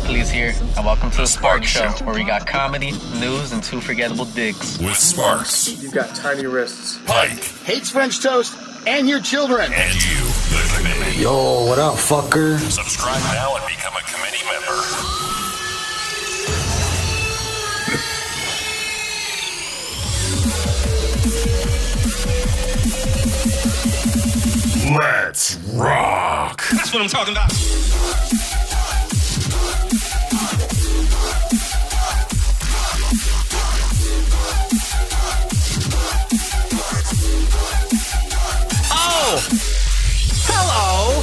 Hercules here, and welcome to the Sparks Show, where we got comedy, news, and two forgettable digs. With Sparks. You've got tiny wrists. Pike. Hates French toast and your children. And you, the committee. Yo, what up, fucker? Subscribe now and become a committee member. Let's rock. That's what I'm talking about. Oh! Hello!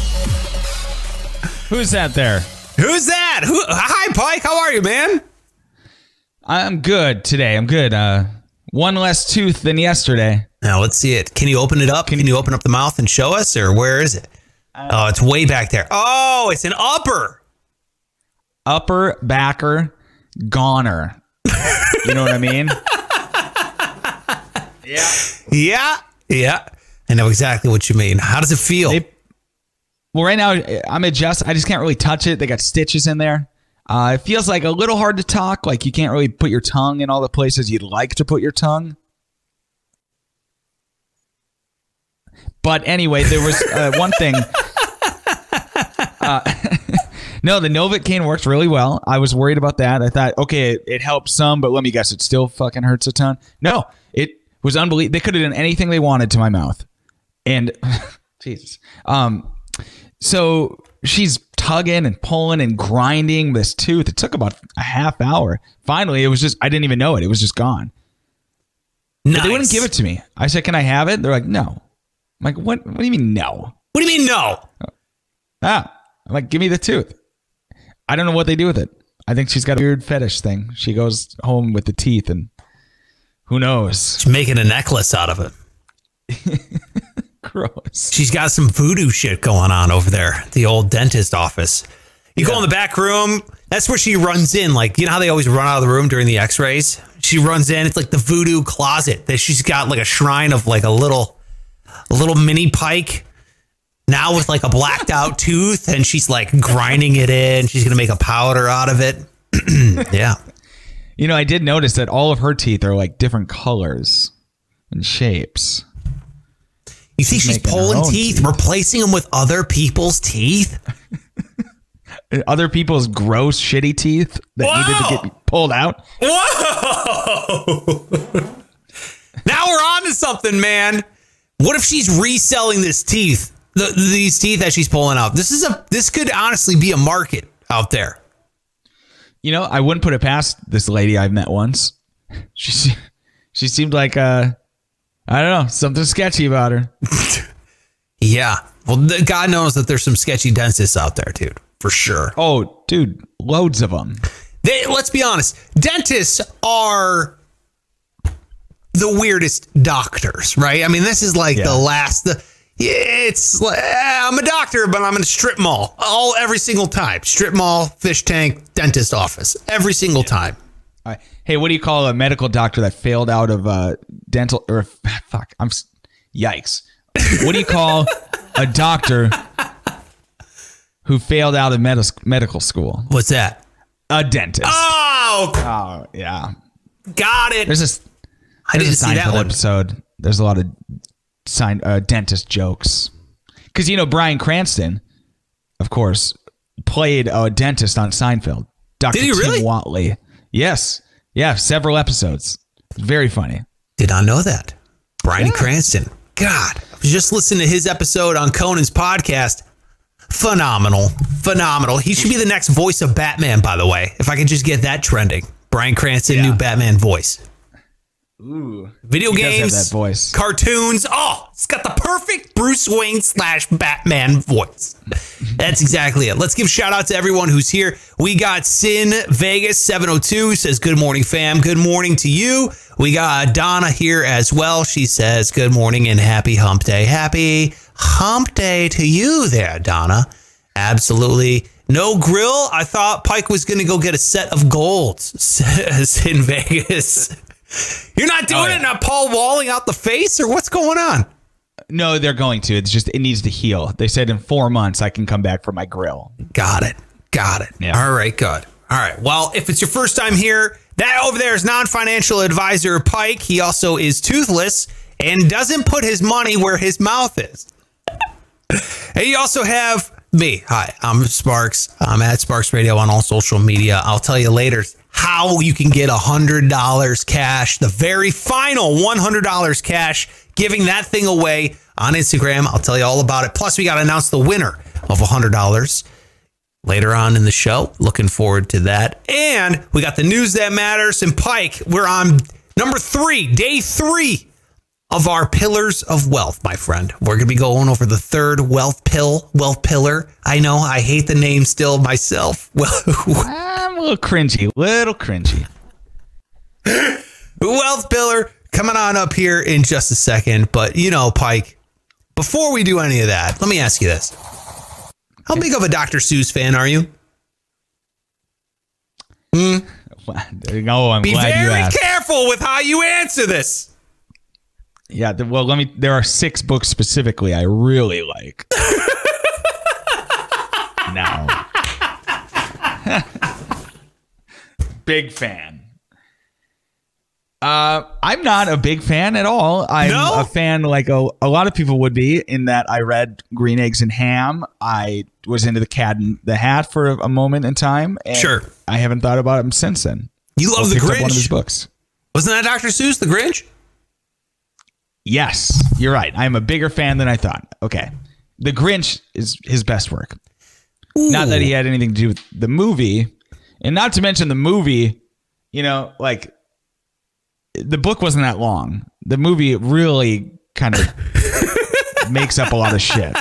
Who's that there? Who's that? Hi, Pike. How are you, man? I'm good today. I'm good. One less tooth than yesterday. Now, let's see it. Can you open it up? Can you open up the mouth and show us, or where is it? Oh, it's way back there. Oh, it's an upper. Upper, backer, goner. You know what I mean? Yeah. I know exactly what you mean. How does it feel? Well, right now, I just can't really touch it. They got stitches in there. It feels like a little hard to talk. Like you can't really put your tongue in all the places you'd like to put your tongue. But anyway, there was one thing. No, the Novocaine works really well. I was worried about that. I thought, okay, it helps some, but let me guess, it still fucking hurts a ton. No, it was unbelievable. They could have done anything they wanted to my mouth. And Jesus. So she's tugging and pulling and grinding this tooth. It took about a half hour. Finally, it was just, I didn't even know it. It was just gone. Nice. But they wouldn't give it to me. I said, can I have it? They're like, no. I'm like, what do you mean no? What do you mean no? I'm like, give me the tooth. I don't know what they do with it. I think she's got a weird fetish thing. She goes home with the teeth and who knows? She's making a necklace out of it. Gross. She's got some voodoo shit going on over there at the old dentist office. You go in the back room. That's where she runs in. Like, you know how they always run out of the room during the x-rays? She runs in. It's like the voodoo closet that she's got like a shrine of like a little mini Pike now with like a blacked out tooth, and she's like grinding it in. She's going to make a powder out of it. Yeah. You know, I did notice that all of her teeth are like different colors and shapes. You think she's pulling teeth, replacing them with other people's teeth? Other people's gross, shitty teeth that needed to get pulled out? Whoa! Now we're on to something, man. What if she's reselling these teeth that she's pulling out? This could honestly be a market out there. You know, I wouldn't put it past this lady I've met once. She seemed like I don't know, something sketchy about her. Yeah. Well, God knows that there's some sketchy dentists out there, dude, for sure. Oh, dude, loads of them. Let's be honest. Dentists are the weirdest doctors, right? I mean, this is like it's like, I'm a doctor, but I'm in a strip mall every single time. Strip mall, fish tank, dentist office, every single time. Hey, what do you call a medical doctor that failed out of dental or yikes? What do you call a doctor who failed out of medical school? What's that? A dentist. Oh, yeah. Got it. I didn't see that one episode. There's a lot of dentist jokes. Because, you know, Bryan Cranston, of course, played a dentist on Seinfeld. Dr. Did he really? Tim Watley. Yes. Yeah, several episodes. Very funny. Did not know that. Bryan Cranston. God, I was just listening to his episode on Conan's podcast. Phenomenal. He should be the next voice of Batman, by the way. If I could just get that trending. Bryan Cranston, new Batman voice. Ooh. Video games, does have that voice. Cartoons. Oh, it's got the perfect Bruce Wayne / Batman voice. That's exactly it. Let's give a shout out to everyone who's here. We got Sin Vegas 702 says, good morning, fam. Good morning to you. We got Donna here as well. She says, good morning and happy hump day. Happy hump day to you there, Donna. Absolutely. No grill. I thought Pike was going to go get a set of golds, says Sin Vegas. You're not doing it, not Paul Walling out the face, or what's going on? No, they're going to. It's just, it needs to heal. They said in 4 months I can come back for my grill. Got it. Got it. Yeah. All right, good. All right. Well, if it's your first time here, that over there is non-financial advisor Pike. He also is toothless and doesn't put his money where his mouth is. And you also have me. Hi, I'm Sparks. I'm at Sparks Radio on all social media. I'll tell you later how you can get $100 cash, the very final $100 cash, giving that thing away on Instagram. I'll tell you all about it. Plus, we got to announce the winner of $100 later on in the show. Looking forward to that. And we got the news that matters. And Pike, we're on number 3, day 3 of our pillars of wealth, my friend. We're going to be going over the third wealth pillar. I know, I hate the name still myself. Well, I'm a little cringy. wealth pillar coming on up here in just a second. But, you know, Pike, before we do any of that, let me ask you this. How big of a Dr. Seuss fan are you? Oh, I'm Be glad you very asked. careful with how you answer this. Yeah, well, there are 6 books specifically I really like. No. Big fan. I'm not a big fan at all. I'm a fan like a lot of people would be, in that I read Green Eggs and Ham. I was into the Cat in the Hat for a moment in time. And Sure. I haven't thought about him since then. You love The Picked up Grinch? one of his books. Wasn't that Dr. Seuss, The Grinch? Yes, you're right. I'm a bigger fan than I thought. Okay. The Grinch is his best work. Ooh. Not that he had anything to do with the movie. And not to mention the movie, you know, like, the book wasn't that long. The movie really kind of makes up a lot of shit.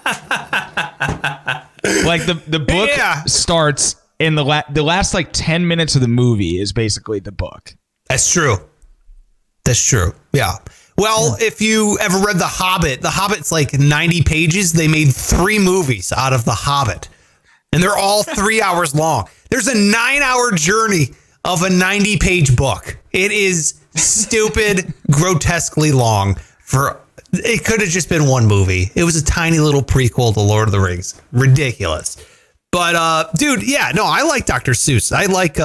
Like, the book starts in the last like 10 minutes of the movie is basically the book. That's true. Yeah. Well, if you ever read The Hobbit's like 90 pages. They made 3 movies out of The Hobbit, and they're all 3 hours long. There's a 9-hour journey of a 90-page book. It is stupid, grotesquely long. It could have just been one movie. It was a tiny little prequel to Lord of the Rings. Ridiculous. But dude, yeah, no, I like Dr. Seuss. I like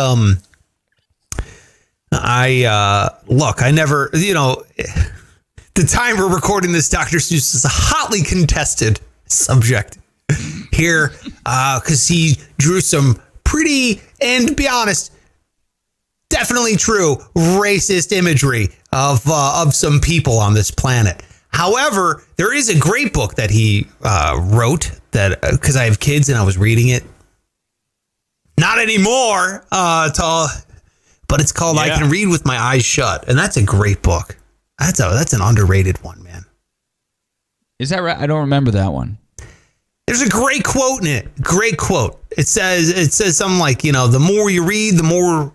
look, I never, you know, the time we're recording this, Dr. Seuss is a hotly contested subject here, because he drew some pretty, and to be honest, definitely true racist imagery of some people on this planet. However, there is a great book that he wrote that, because I have kids and I was reading it. Not anymore, but it's called I Can Read With My Eyes Shut, and that's a great book. That's an underrated one, man. Is that right? I don't remember that one. There's a great quote in it. Great quote. It says something like, you know, the more you read, the more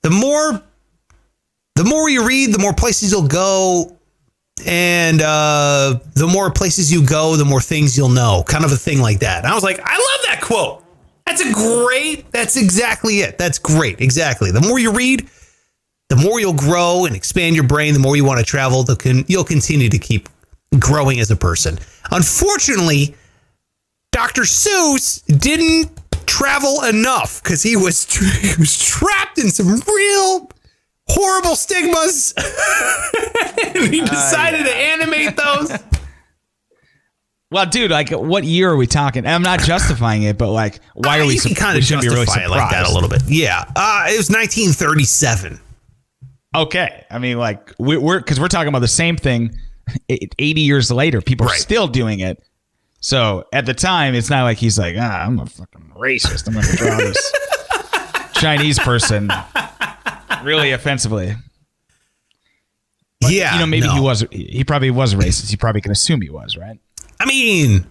you read, the more places you'll go, and the more places you go, the more things you'll know. Kind of a thing like that. And I was like, I love that quote. That's exactly it. That's great. Exactly. The more you read, the more you'll grow and expand your brain. The more you want to travel, you'll continue to keep growing as a person. Unfortunately, Dr. Seuss didn't travel enough because he was trapped in some real horrible stigmas. And he decided to animate those. Well, dude, like, what year are we talking? I'm not justifying it, but like, why are we? You can kind of justify it like that a little bit. Yeah, it was 1937. Okay, I mean, like, we're talking about the same thing 80 years later. People are still doing it. So at the time, it's not like he's like, I'm a fucking racist. I'm going to draw this Chinese person really offensively. But, yeah, you know, maybe he probably was racist. You probably can assume he was, right? I mean,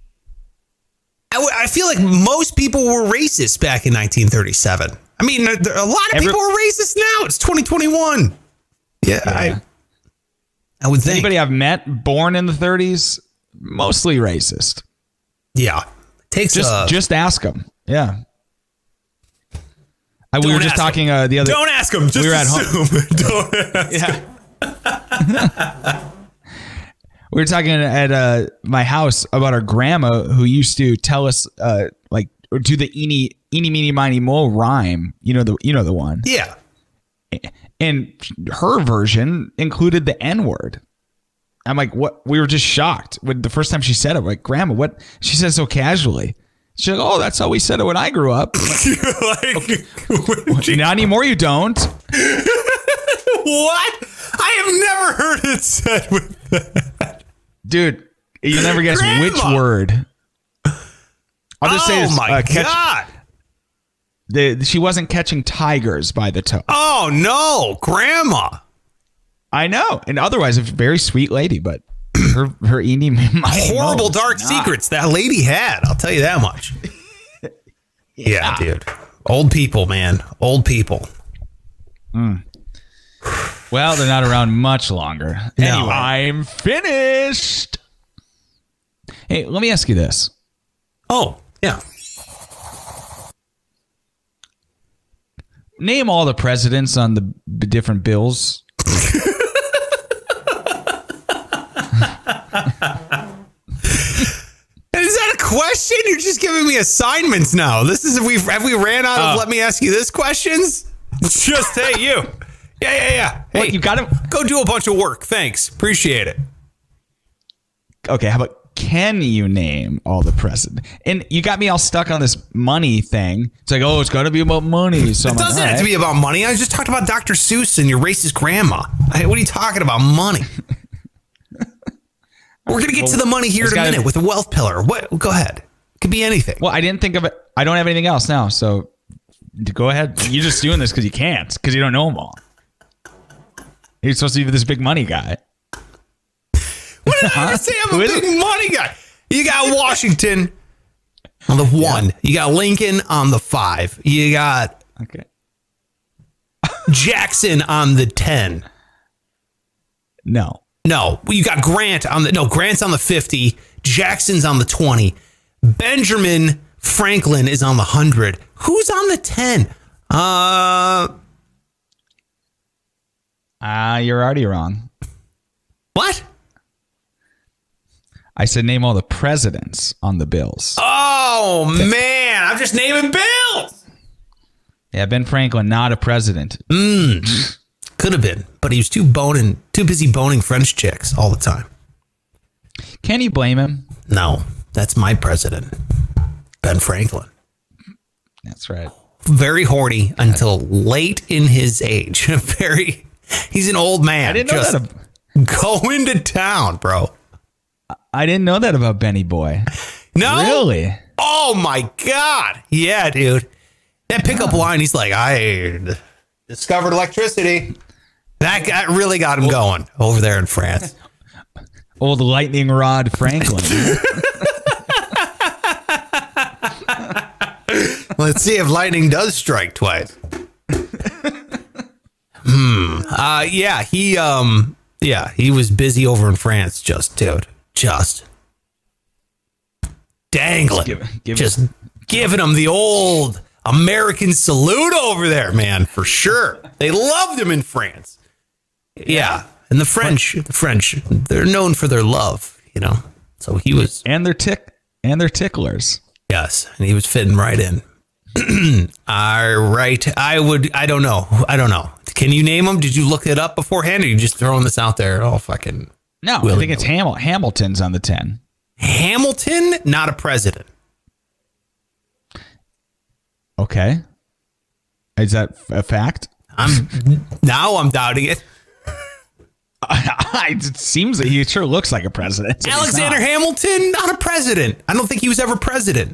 I feel like most people were racist back in 1937. I mean, a lot of people are racist now. It's 2021. Yeah. I would think. Anybody I've met born in the 30s, mostly racist. Yeah. Just ask them. Yeah. We were just talking the other. Don't ask them. Just assume. Don't ask. Yeah. We were talking at my house about our grandma who used to tell us like do the eeny meeny miny mo rhyme. You know the one. Yeah. And her version included the N-word. I'm like, what? We were just shocked when the first time she said it. We're like, Grandma, what? She said it so casually. She's like, oh, that's how we said it when I grew up. Like, Not anymore. You don't. what? I have never heard it said with that. Dude, you'll never guess Grandma. which word. I'll just say this. Oh my God. She wasn't catching tigers by the toe. Oh no, Grandma. I know. And otherwise, a very sweet lady, but her eeny Horrible dark secrets that lady had. I'll tell you that much. Yeah, dude. Old people, man. Old people. Well, they're not around much longer. No. Anyway, I'm finished. Hey, let me ask you this. Oh, yeah. Name all the presidents on the different bills. Is that a question? You're just giving me assignments now. This is have we ran out of let me ask you this questions? It's just hey you. Yeah. Hey, What, you got to go do a bunch of work. Thanks. Appreciate it. Okay, how about can you name all the presidents? And you got me all stuck on this money thing. It's like, oh, it's got to be about money. So It doesn't have to be about money. I just talked about Dr. Seuss and your racist grandma. What are you talking about? Money. We're going to get to the money here in a minute with a wealth pillar. What? Go ahead. It could be anything. Well, I didn't think of it. I don't have anything else now. So go ahead. You're just doing this because you can't, because you don't know them all. You're supposed to be this big money guy. What did I say? I'm a big money guy. You got Washington on the 1. You got Lincoln on the 5. You got Jackson on the 10. No. You got Grant on the Grant's on the 50. Jackson's on the 20. Benjamin Franklin is on the 100. Who's on the 10? You're already wrong. What? I said name all the presidents on the bills. Oh, man. I'm just naming bills. Yeah, Ben Franklin, not a president. Could have been, but he was too busy boning French chicks all the time. Can you blame him? No, that's my president, Ben Franklin. That's right. Very horny until late in his age. He's an old man. I didn't know that. Going to town, bro. I didn't know that about Benny Boy. No? Really? Oh, my God. Yeah, dude. That pickup line, he's like, I discovered electricity. That guy really got him going over there in France. Old lightning rod Franklin. Let's see if lightning does strike twice. He was busy over in France, just dangling, giving him the old American salute over there, man, for sure. They loved him in France. Yeah, and the French, they're known for their love, So he was, and they're ticklers. Yes, and he was fitting right in. All right, I don't know. Can you name them? Did you look it up beforehand, or are you just throwing this out there? Oh, fucking. No, I think it's Hamilton's on the 10. Hamilton, not a president. Okay. Is that a fact? I'm doubting it. It seems that he sure looks like a president. Alexander Hamilton, not a president. I don't think he was ever president.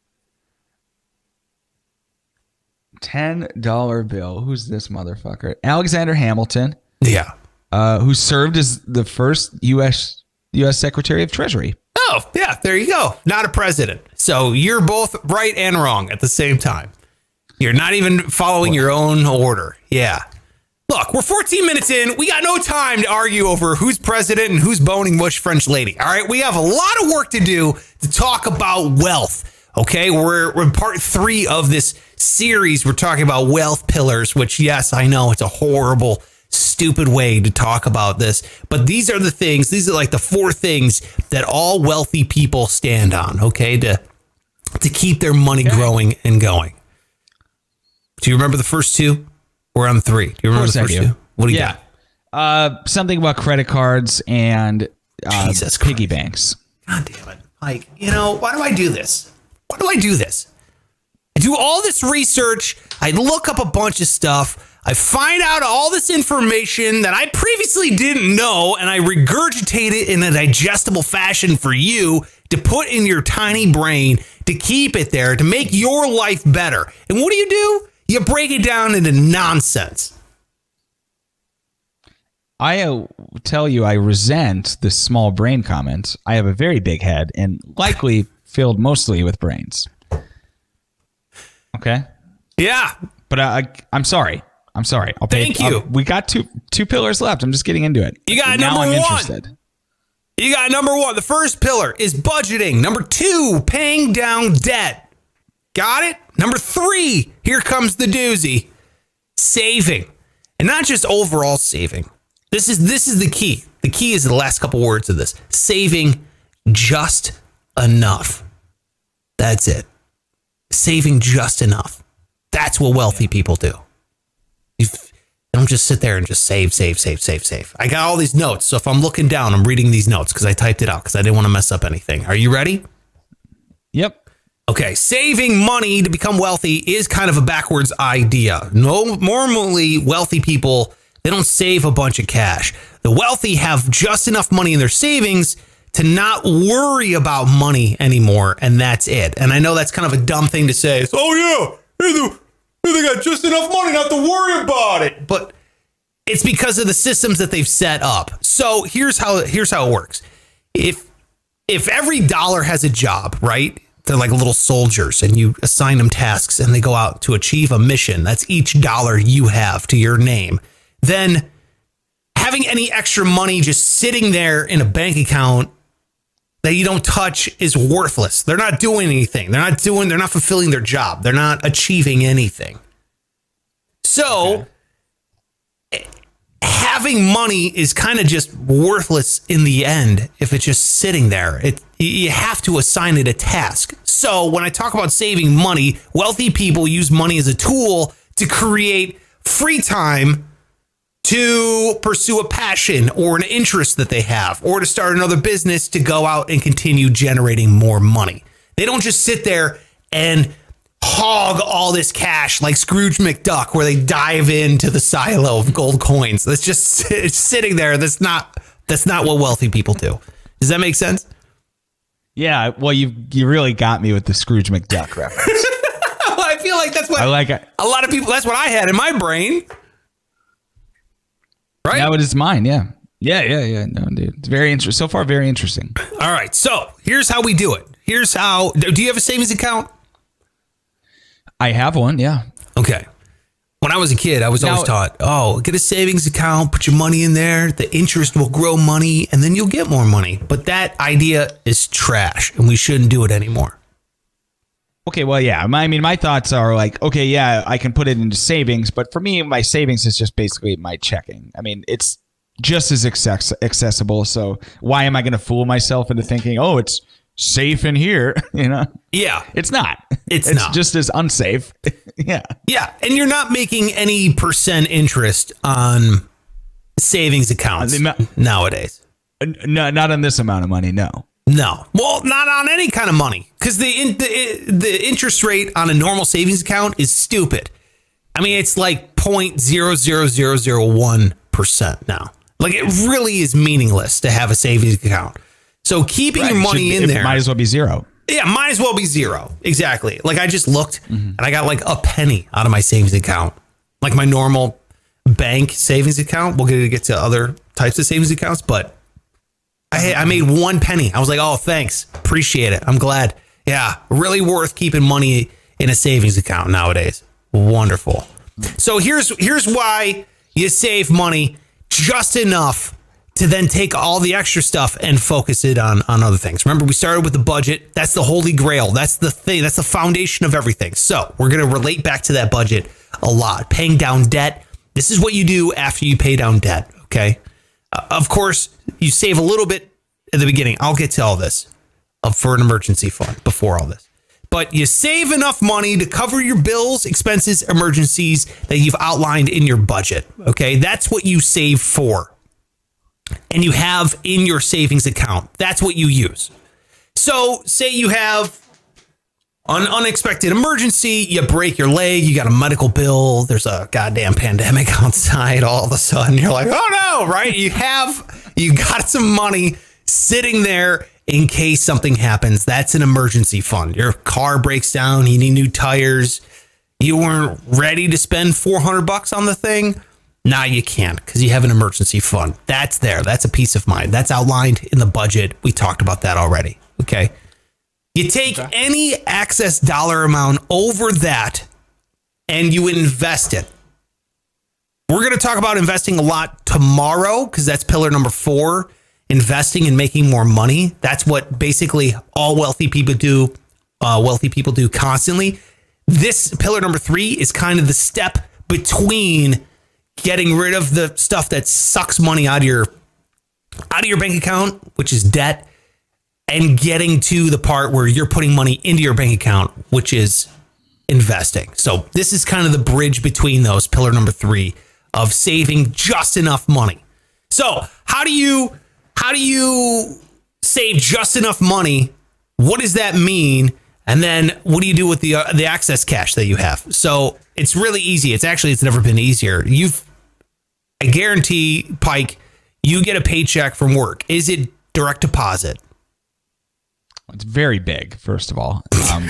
$10 bill. Who's this motherfucker? Alexander Hamilton. Yeah. Who served as the first U.S. Secretary of Treasury. Oh, yeah, there you go. Not a president. So you're both right and wrong at the same time. You're not even following your own order. Yeah. Look, we're 14 minutes in. We got no time to argue over who's president and who's boning which French lady. All right, we have a lot of work to do to talk about wealth. Okay, we're in part 3 of this series. We're talking about wealth pillars, which, yes, I know it's a horrible, stupid way to talk about this. But these are the things, these are like the 4 things that all wealthy people stand on, okay, to to keep their money growing and going. Do you remember the first two? We're on 3. Do you remember the first two? What do you got? Something about credit cards and Jesus piggy Christ. banks. God damn it. Like, why do I do this? Why do I do this? I do all this research. I look up a bunch of stuff. I find out all this information that I previously didn't know, and I regurgitate it in a digestible fashion for you to put in your tiny brain, to keep it there, to make your life better. And what do? You break it down into nonsense. I tell you, I resent the small brain comment. I have a very big head and likely filled mostly with brains. Okay? Yeah. But I'm sorry. Thank you. We got two pillars left. I'm just getting into it. You got now number I'm 1. interested. You got number 1. The first pillar is budgeting. Number 2, paying down debt. Got it? Number 3, here comes the doozy. Saving. And not just overall saving. This is the key. The key is the last couple words of this. Saving just enough. That's it. Saving just enough. That's what wealthy people do. You don't just sit there and just save. I got all these notes. So if I'm looking down, I'm reading these notes because I typed it out because I didn't want to mess up anything. Are you ready? Yep. Okay. Saving money to become wealthy is kind of a backwards idea. Normally, wealthy people, they don't save a bunch of cash. The wealthy have just enough money in their savings to not worry about money anymore. And that's it. And I know that's kind of a dumb thing to say. It's, oh, yeah. They got just enough money not to worry about it. But it's because of the systems that they've set up. So here's how it works. If every dollar has a job, right? They're like little soldiers and you assign them tasks and they go out to achieve a mission. That's each dollar you have to your name. Then having any extra money just sitting there in a bank account that you don't touch is worthless. They're not doing anything. They're not fulfilling their job. They're not achieving anything. So having money is kind of just worthless in the end if it's just sitting there. You have to assign it a task. So when I talk about saving money, wealthy people use money as a tool to create free time to pursue a passion or an interest that they have, or to start another business to go out and continue generating more money. They don't just sit there and hog all this cash like Scrooge McDuck, where they dive into the silo of gold coins. That's just sitting there. That's not what wealthy people do. Does that make sense? Yeah. Well, you really got me with the Scrooge McDuck reference. I feel like that's what I like it. A lot of people. That's what I had in my brain. Right? That was mine, yeah. Yeah. No, dude. It's very interesting. So far, very interesting. All right. So here's how we do it. Here's how. Do you have a savings account? I have one, yeah. Okay. When I was a kid, I was always taught, get a savings account, put your money in there. The interest will grow money and then you'll get more money. But that idea is trash and we shouldn't do it anymore. Okay, well, yeah. My thoughts are like, okay, yeah, I can put it into savings, but for me, my savings is just basically my checking. I mean, it's just as accessible. So why am I going to fool myself into thinking, oh, it's safe in here? Yeah, it's not. It's not. Just as unsafe. Yeah. And you're not making any percent interest on savings accounts nowadays. No, not on this amount of money. No. Well, not on any kind of money, because the interest rate on a normal savings account is stupid. I mean, it's like 0.00001% now. Like, it really is meaningless to have a savings account. So keeping your money in there might as well be zero. Yeah, might as well be zero. Exactly. Like, I just looked and I got like a penny out of my savings account, like my normal bank savings account. We'll get to other types of savings accounts, but I made 1 penny. I was like, oh, thanks. Appreciate it. I'm glad. Yeah, really worth keeping money in a savings account nowadays. Wonderful. So here's why you save money just enough to then take all the extra stuff and focus it on other things. Remember, we started with the budget. That's the holy grail. That's the thing. That's the foundation of everything. So we're going to relate back to that budget a lot. Paying down debt. This is what you do after you pay down debt. Okay. Of course, you save a little bit at the beginning. I'll get to all this for an emergency fund before all this. but you save enough money to cover your bills, expenses, emergencies that you've outlined in your budget. Okay, that's what you save for. And you have in your savings account. That's what you use. So say you have an unexpected emergency, you break your leg, you got a medical bill, there's a goddamn pandemic outside, all of a sudden you're like, oh no, right? You got some money sitting there in case something happens. That's an emergency fund. Your car breaks down, you need new tires, you weren't ready to spend $400 on the thing. Now you can't because you have an emergency fund. That's there. That's a peace of mind. That's outlined in the budget. We talked about that already. Okay. You take any excess dollar amount over that and you invest it. We're going to talk about investing a lot tomorrow because that's pillar number 4, investing and making more money. That's what basically all wealthy people do. Wealthy people do constantly. This pillar number 3 is kind of the step between getting rid of the stuff that sucks money out of your bank account, which is debt, and getting to the part where you're putting money into your bank account, which is investing. So this is kind of the bridge between those, pillar number 3 of saving just enough money. So how do you save just enough money? What does that mean? And then what do you do with the excess cash that you have? So it's really easy. It's never been easier. I guarantee, Pike, you get a paycheck from work. Is it direct deposit? It's very big, first of all.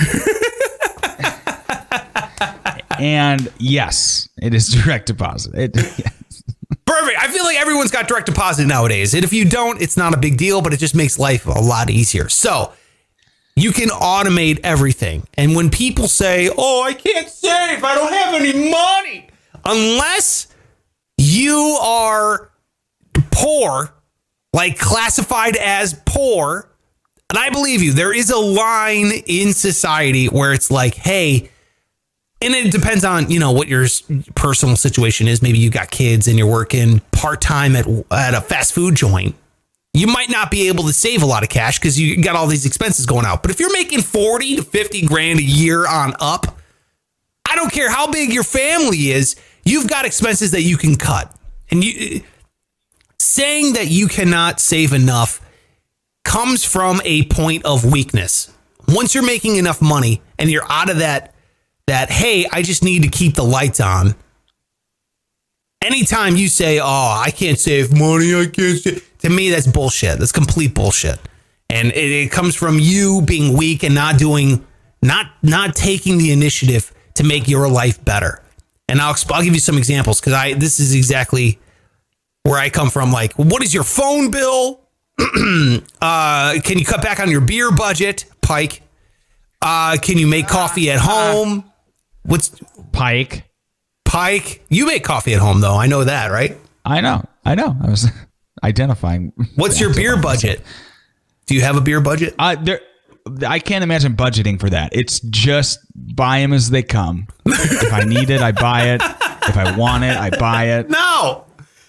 And yes, it is direct deposit. Yes. Perfect. I feel like everyone's got direct deposit nowadays. And if you don't, it's not a big deal, but it just makes life a lot easier. So you can automate everything. And when people say, oh, I can't save, I don't have any money, unless you are poor, like classified as poor, and I believe you, there is a line in society where it's like, hey, and it depends on, what your personal situation is. Maybe you got kids and you're working part-time at a fast food joint. You might not be able to save a lot of cash because you got all these expenses going out. But if you're making 40 to 50 grand a year on up, I don't care how big your family is, you've got expenses that you can cut. And saying that you cannot save enough comes from a point of weakness. Once you're making enough money and you're out of that, hey, I just need to keep the lights on. Anytime you say, oh, I can't save money, to me, that's bullshit. That's complete bullshit. And it comes from you being weak and not taking the initiative to make your life better. And I'll give you some examples because this is exactly where I come from. Like, what is your phone bill? Can you cut back on your beer budget, Pike? Can you make coffee at home? What's Pike? You make coffee at home, though. I know that, right? I know. I was identifying. What's your beer budget? Do you have a beer budget? I can't imagine budgeting for that. It's just buy them as they come. If I need it, I buy it. If I want it, I buy it. No.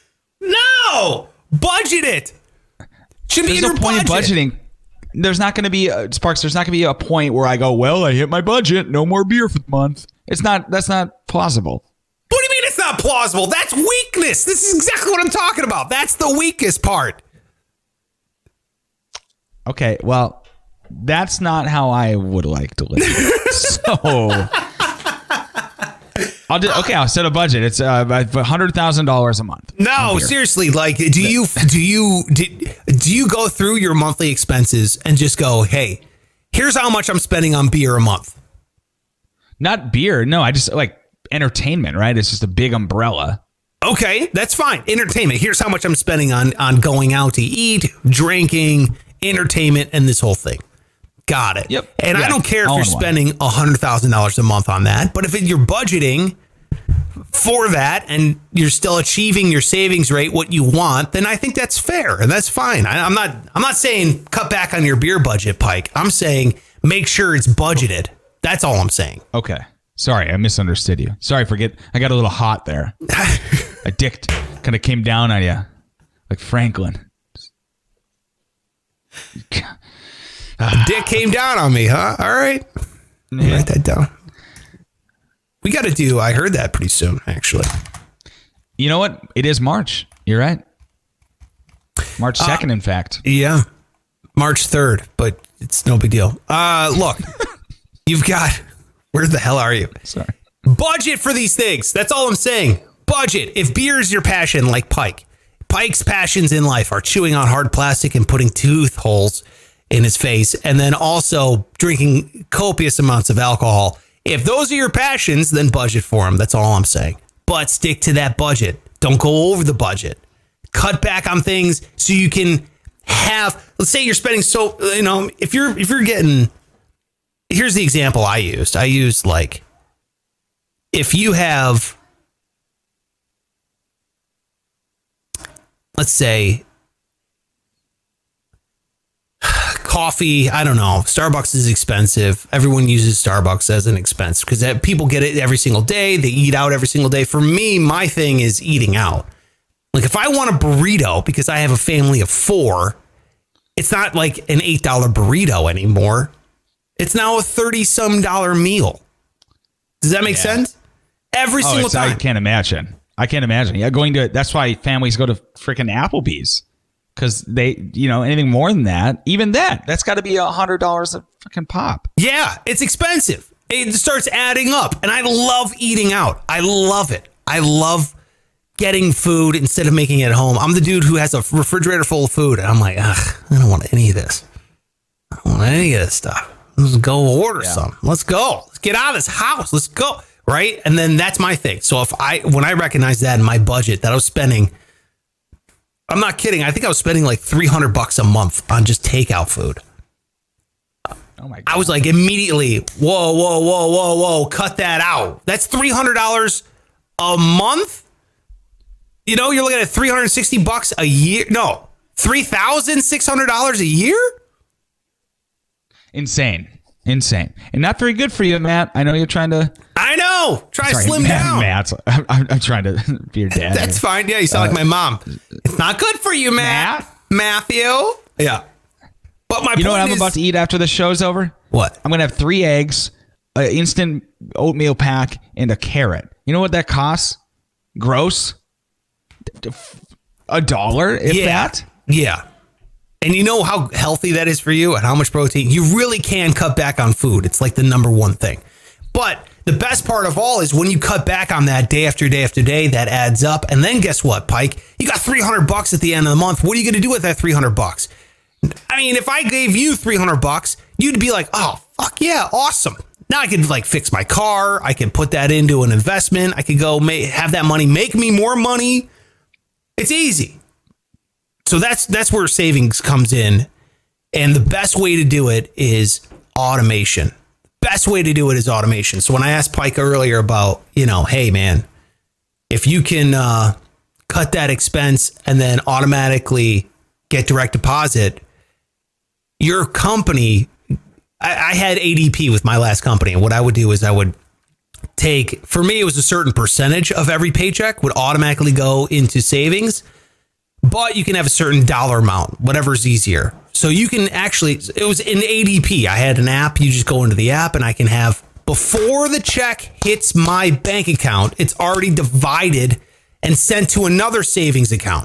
Budget it. Should be There's no point in budgeting. There's not going to be Sparks. There's not going to be a point where I go, well, I hit my budget. No more beer for the month. That's not plausible. What do you mean it's not plausible? That's weakness. This is exactly what I'm talking about. That's the weakest part. Okay, well, that's not how I would like to live. So I'll set a budget. It's $100,000 a month. No, seriously. Like, do you go through your monthly expenses and just go, hey, here's how much I'm spending on beer a month? Not beer. No, I just like entertainment, right? It's just a big umbrella. Okay, that's fine. Entertainment. Here's how much I'm spending on going out to eat, drinking, entertainment, and this whole thing. Got it. Yep. And I don't care if you're spending $100,000 a month on that, but if you're budgeting for that and you're still achieving your savings rate, what you want, then I think that's fair and that's fine. I'm not saying cut back on your beer budget, Pike. I'm saying make sure it's budgeted. That's all I'm saying. Okay. Sorry, I misunderstood you. Sorry, I got a little hot there. A dick kind of came down on you like Franklin. Dick came down on me, huh? All right. Write that down. We got to do, I heard that pretty soon, actually. You know what? It is March. You're right. March 2nd, in fact. Yeah. March 3rd, but it's no big deal. Look, you've got, where the hell are you? Sorry. Budget for these things. That's all I'm saying. Budget. If beer is your passion, like Pike's passions in life are chewing on hard plastic and putting tooth holes in his face, and then also drinking copious amounts of alcohol. If those are your passions, then budget for them. That's all I'm saying. But stick to that budget. Don't go over the budget. Cut back on things so you can have, let's say you're spending if you're getting, here's the example I used. I used like, if you have, let's say, coffee, I don't know, Starbucks is expensive. Everyone uses Starbucks as an expense because people get it every single day. They eat out every single day. For me, my thing is eating out. Like if I want a burrito because I have a family of 4, it's not like an $8 burrito anymore. It's now a $30-some meal. Does that make sense? Every single time. I can't imagine. Yeah, that's why families go to freaking Applebee's. Because they, anything more than that, even that's got to be $100 a fucking pop. Yeah, it's expensive. It starts adding up. And I love eating out. I love it. I love getting food instead of making it at home. I'm the dude who has a refrigerator full of food. And I'm like, I don't want any of this. I don't want any of this stuff. Let's go order some. Let's go. Let's get out of this house. Let's go. Right? And then that's my thing. So when I recognize that in my budget that I was spending, I'm not kidding. I think I was spending like $300 a month on just takeout food. Oh my God. I was like immediately, whoa, cut that out. That's $300 a month. You're looking at $360 a year. No, $3,600 a year. Insane. And not very good for you, Matt. I know you're trying to. I know. To slim down. Matt. I'm trying to be your dad. That's fine. Yeah, you sound like my mom. It's not good for you, Matthew. Yeah. But my you know what I'm about to eat after the show's over? What? I'm going to have 3 eggs, an instant oatmeal pack, and a carrot. You know what that costs? Gross? $1, if that? Yeah. And you know how healthy that is for you and how much protein? You really can cut back on food. It's like the number one thing. But the best part of all is when you cut back on that day after day after day, that adds up. And then guess what, Pike? You got $300 at the end of the month. What are you going to do with that $300? I mean, if I gave you $300, you'd be like, oh, fuck yeah, awesome. Now I could like fix my car. I can put that into an investment. I could go have that money make me more money. It's easy. So that's where savings comes in. And the best way to do it is automation. So when I asked Pike earlier about, hey, man, if you can cut that expense and then automatically get direct deposit, your company, I had ADP with my last company. And what I would do is I would take, for me, it was a certain percentage of every paycheck would automatically go into savings. But you can have a certain dollar amount, whatever's easier. So you can actually, it was in ADP. I had an app. You just go into the app and I can have, before the check hits my bank account, it's already divided and sent to another savings account.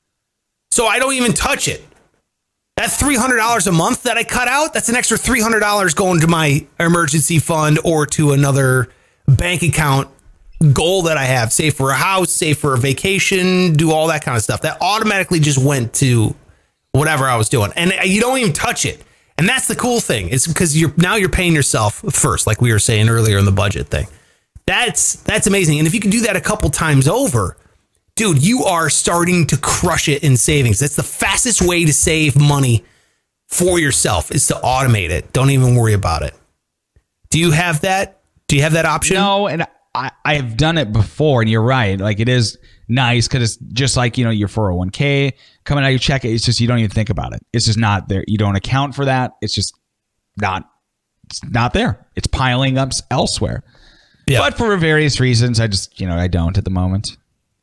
So I don't even touch it. That $300 a month that I cut out, that's an extra $300 going to my emergency fund or to another bank account goal that I have, save for a house, save for a vacation, do all that kind of stuff. That automatically just went to whatever I was doing. And you don't even touch it. And that's the cool thing. It's because you're paying yourself first, like we were saying earlier in the budget thing. That's amazing. And if you can do that a couple times over, dude, you are starting to crush it in savings. That's the fastest way to save money for yourself is to automate it. Don't even worry about it. Do you have that? Do you have that option? No, and I've done it before, and you're right. Like, it is nice because it's just like, your 401k coming out of your check. It's just, you don't even think about it. It's just not there. You don't account for that. It's just it's not there. It's piling up elsewhere. Yeah. But for various reasons, I just, I don't at the moment.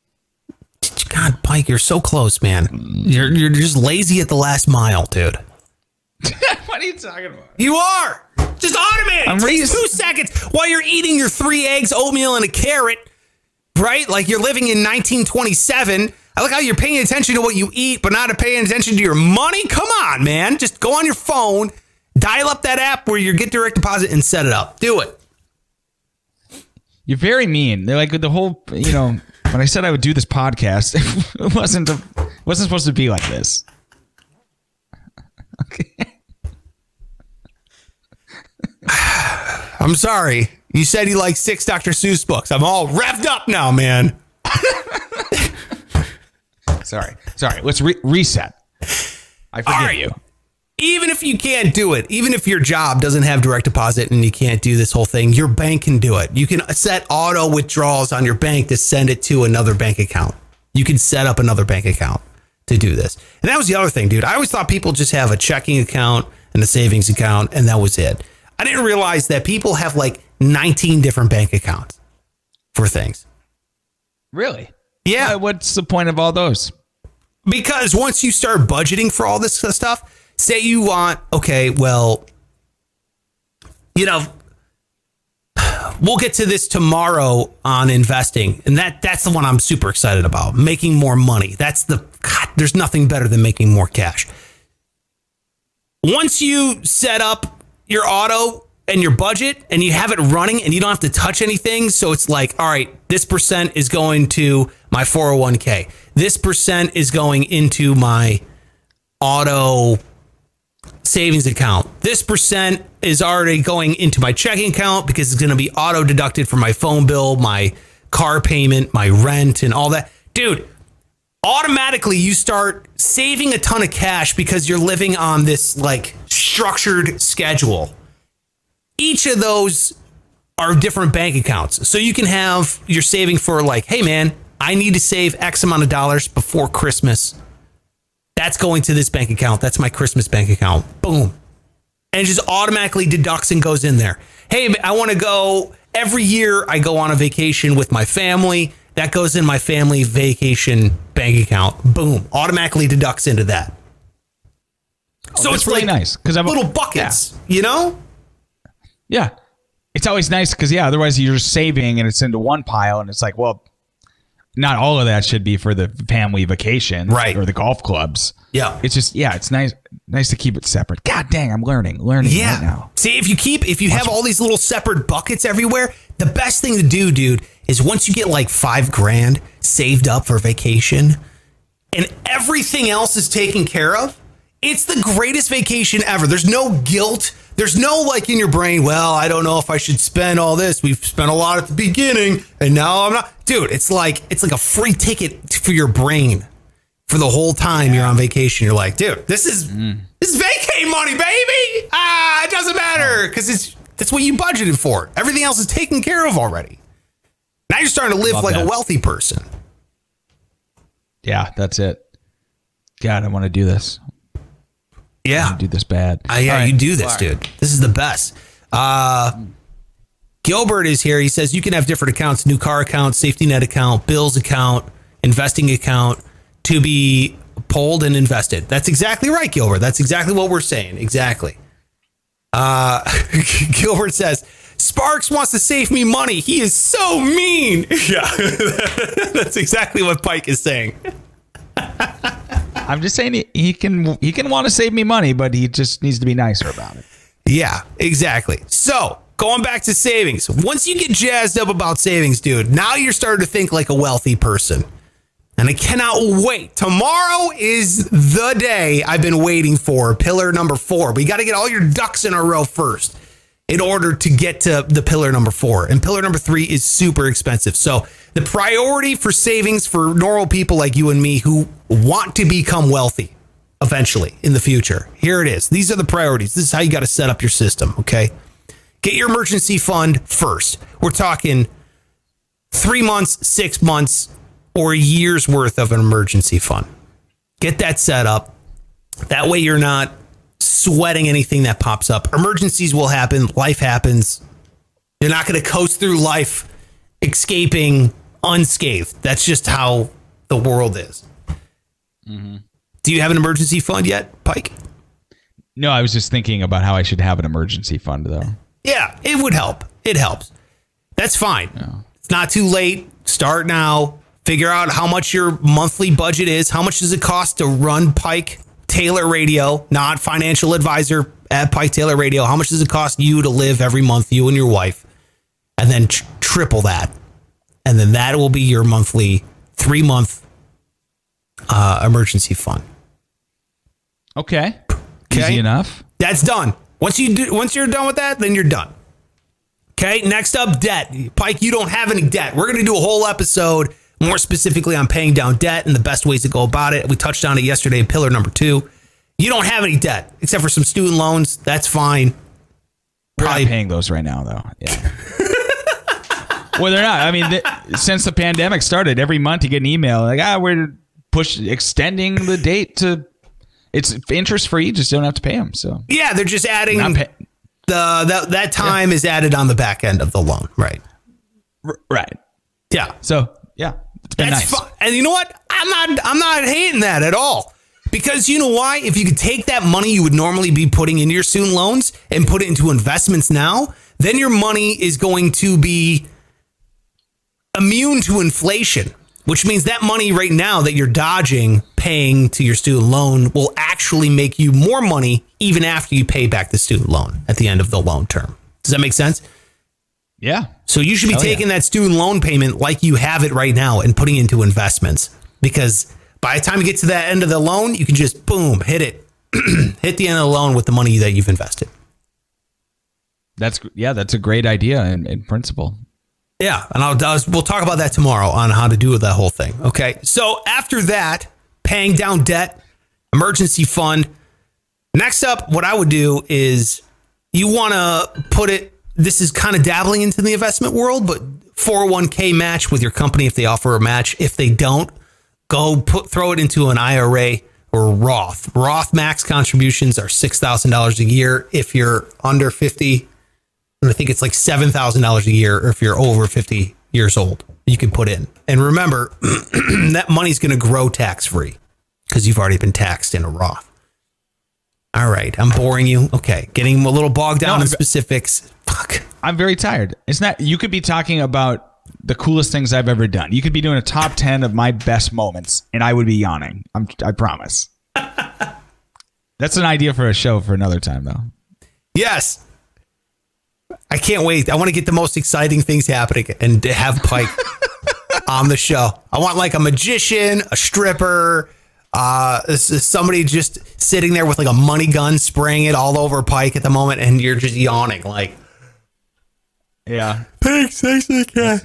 God, Pike, you're so close, man. You're just lazy at the last mile, dude. What are you talking about? You are. Just automate it. It takes 2 while you're eating your 3 eggs, oatmeal, and a carrot, right? Like you're living in 1927. I like how you're paying attention to what you eat, but not paying attention to your money. Come on, man. Just go on your phone, dial up that app where you get direct deposit and set it up. Do it. You're very mean. They're like the whole, when I said I would do this podcast, it wasn't supposed to be like this. Okay. I'm sorry. You said you like 6 Dr. Seuss books. I'm all revved up now, man. Sorry. Let's reset. I forgive you. Even if you can't do it, even if your job doesn't have direct deposit and you can't do this whole thing, your bank can do it. You can set auto withdrawals on your bank to send it to another bank account. You can set up another bank account to do this. And that was the other thing, dude. I always thought people just have a checking account and a savings account, and that was it. I didn't realize that people have like 19 different bank accounts for things. Really? Yeah. What's the point of all those? Because once you start budgeting for all this stuff, say you want, okay, well, we'll get to this tomorrow on investing. And that's the one I'm super excited about. Making more money. There's nothing better than making more cash. Once you set up your auto and your budget and you have it running and you don't have to touch anything. So it's like, all right, this % is going to my 401k. This % is going into my auto savings account. This % is already going into my checking account because it's going to be auto deducted from my phone bill, my car payment, my rent, and all that. Dude, automatically you start saving a ton of cash because you're living on this like structured schedule. Each of those are different bank accounts. So you can have your saving for like, hey man, I need to save X amount of dollars before Christmas. That's going to this bank account. That's my Christmas bank account. Boom. And it just automatically deducts and goes in there. Hey, I want to go every year. I go on a vacation with my family. That goes in my family vacation bank account. Boom. Automatically deducts into that. So it's really like nice because I'm little buckets, Yeah. It's always nice because, otherwise you're just saving and it's into one pile and it's like, well, not all of that should be for the family vacation, right? Or the golf clubs. Yeah. It's just, it's nice to keep it separate. God dang, I'm learning right now. See, if you have all these little separate buckets everywhere, the best thing to do, dude, is once you get like $5,000 saved up for vacation and everything else is taken care of, it's the greatest vacation ever. There's no guilt. There's no like in your brain, well, I don't know if I should spend all this. We've spent a lot at the beginning and now I'm not. Dude, it's like a free ticket for your brain for the whole time you're on vacation. You're like, dude, this is vacay money, baby. It doesn't matter because that's what you budgeted for. Everything else is taken care of already. Now you're starting to live like a wealthy person. Yeah, that's it. God, I want to do this. Yeah. Do this bad. Yeah, you do this, dude. This is the best. Gilbert is here. He says you can have different accounts, new car account, safety net account, bills account, investing account to be pulled and invested. That's exactly right, Gilbert. That's exactly what we're saying. Exactly. Gilbert says, Sparks wants to save me money. He is so mean. Yeah, that's exactly what Pike is saying. I'm just saying he can want to save me money, but he just needs to be nicer about it. Yeah, exactly. So going back to savings, once you get jazzed up about savings, dude, now you're starting to think like a wealthy person. And I cannot wait. Tomorrow is the day I've been waiting for, pillar number 4. But you got to get all your ducks in a row first in order to get to the pillar number 4. And pillar number 3 is super expensive. So the priority for savings for normal people like you and me who want to become wealthy eventually in the future. Here it is. These are the priorities. This is how you got to set up your system. Okay. Get your emergency fund first. We're talking 3 months, 6 months, or a year's worth of an emergency fund. Get that set up. That way you're not sweating anything that pops up. Emergencies will happen. Life happens. You're not going to coast through life escaping unscathed. That's just how the world is. Mm-hmm. Do you have an emergency fund yet, Pike? No, I was just thinking about how I should have an emergency fund, though. Yeah, it would help. It helps. That's fine. It's not too late. Start now. Figure out how much your monthly budget is. How much does it cost to run Pike Taylor Radio, not financial advisor at Pike Taylor Radio? How much does it cost you to live every month, you and your wife? And then triple that. And then that will be your monthly 3-month emergency fund. Okay. Easy enough. That's done. Once you're done with that, then you're done. Okay. Next up, debt. Pike, you don't have any debt. We're going to do a whole episode more specifically on paying down debt and the best ways to go about it. We touched on it yesterday in pillar number 2. You don't have any debt except for some student loans. That's fine. We're not paying those right now, though. Yeah. Well, they're not. I mean, since the pandemic started, every month you get an email like, we're extending the date to. It's interest free. You just don't have to pay them. So yeah, they're just adding that time is added on the back end of the loan, right? Right. Yeah. So yeah, it's been nice. Fun. And you know what? I'm not hating that at all. Because you know why? If you could take that money you would normally be putting into your student loans and put it into investments now, then your money is going to be immune to inflation, which means that money right now that you're dodging paying to your student loan will actually make you more money even after you pay back the student loan at the end of the loan term. Does that make sense? Yeah. So you should be taking that student loan payment like you have it right now and putting it into investments, because by the time you get to that end of the loan, you can just boom, hit it, hit the end of the loan with the money that you've invested. That's a great idea in principle. Yeah, and we'll talk about that tomorrow on how to do that whole thing. Okay, so after that, paying down debt, emergency fund. Next up, what I would do is you want to put it, this is kind of dabbling into the investment world, but 401k match with your company if they offer a match. If they don't, throw it into an IRA or Roth. Roth max contributions are $6,000 a year. If you're under 50, and I think it's like $7,000 a year, or if you're over 50 years old, you can put in. And remember, that money's going to grow tax-free because you've already been taxed in a Roth. All right, I'm boring you. Okay, getting a little bogged down in specifics. Fuck. I'm very tired. It's not. You could be talking about the coolest things I've ever done. You could be doing a top 10 of my best moments, and I would be yawning. I promise. That's an idea for a show for another time, though. Yes. I can't wait. I want to get the most exciting things happening and to have Pike on the show. I want like a magician, a stripper, somebody just sitting there with like a money gun, spraying it all over Pike at the moment, and you're just yawning like, yeah. Thanks for the cash.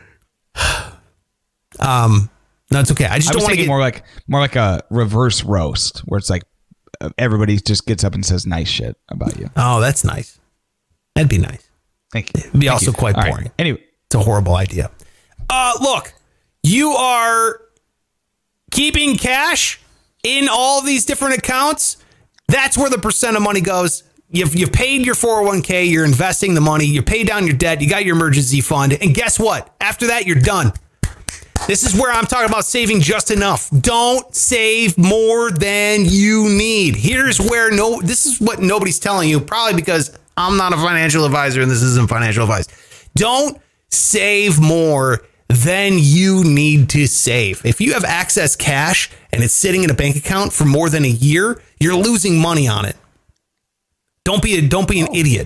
No, it's okay. I just don't want to get more like a reverse roast where it's like everybody just gets up and says nice shit about you. Oh, that's nice. That'd be nice. Thank you. It'd be also quite boring. Right. Anyway, it's a horrible idea. Look, you are keeping cash in all these different accounts. That's where the percent of money goes. You've paid your 401k, you're investing the money, you paid down your debt, you got your emergency fund, and guess what? After that, you're done. This is where I'm talking about saving just enough. Don't save more than you need. Here's where this is what nobody's telling you, probably because I'm not a financial advisor and this isn't financial advice. Don't save more than you need to save. If you have excess cash and it's sitting in a bank account for more than a year, you're losing money on it. Don't be an idiot.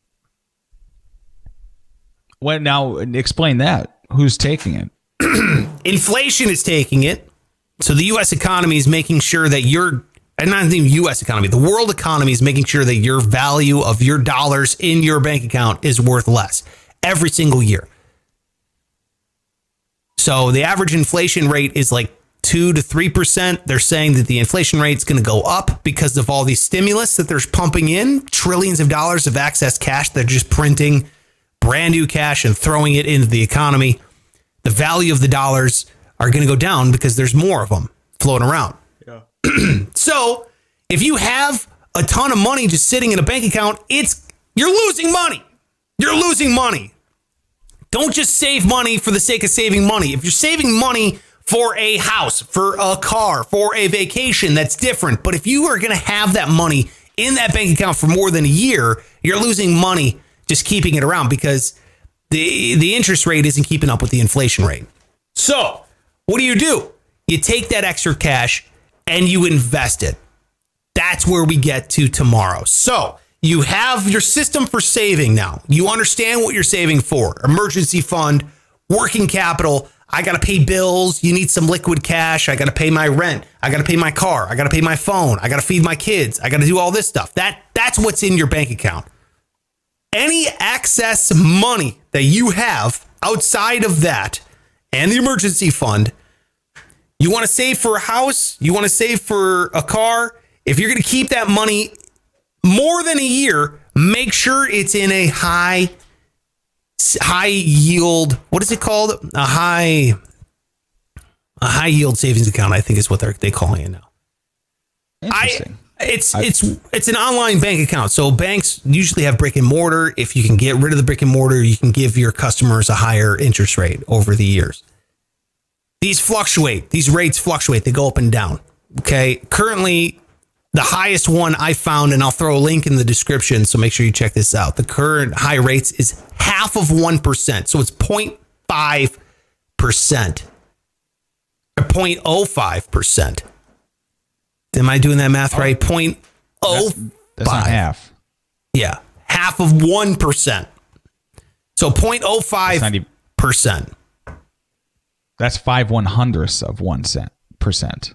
Well, now explain that. Who's taking it? Inflation is taking it. So the U.S. economy is making sure that and not the U.S. economy, the world economy is making sure that your value of your dollars in your bank account is worth less every single year. So the average inflation rate is like 2 to 3%. They're saying that the inflation rate is going to go up because of all these stimulus that they're pumping in, trillions of dollars of excess cash. They're just printing brand new cash and throwing it into the economy. The value of the dollars are going to go down because there's more of them floating around. Yeah. So if you have a ton of money just sitting in a bank account, you're losing money. You're losing money. Don't just save money for the sake of saving money. If you're saving money for a house, for a car, for a vacation, that's different. But if you are going to have that money in that bank account for more than a year, you're losing money just keeping it around because the interest rate isn't keeping up with the inflation rate. So what do? You take that extra cash and you invest it. That's where we get to tomorrow. So you have your system for saving now. You understand what you're saving for. Emergency fund, working capital. I got to pay bills. You need some liquid cash. I got to pay my rent. I got to pay my car. I got to pay my phone. I got to feed my kids. I got to do all this stuff. That's what's in your bank account. Any excess money that you have outside of that and the emergency fund, you want to save for a house, you want to save for a car. If you're going to keep that money more than a year, make sure it's in a high yield. What is it called? A high yield savings account, I think is what they're calling it now. Interesting. It's an online bank account. So banks usually have brick and mortar. If you can get rid of the brick and mortar, you can give your customers a higher interest rate over the years. These fluctuate. These rates fluctuate. They go up and down. Okay. Currently, the highest one I found, and I'll throw a link in the description, so make sure you check this out. The current high rates is 0.5%. So it's 0.5%. Or 0.05%. Am I doing that math right? 0.05. That's not half. Yeah. 0.5%. So 0.05%. That's 5/100ths of 1%.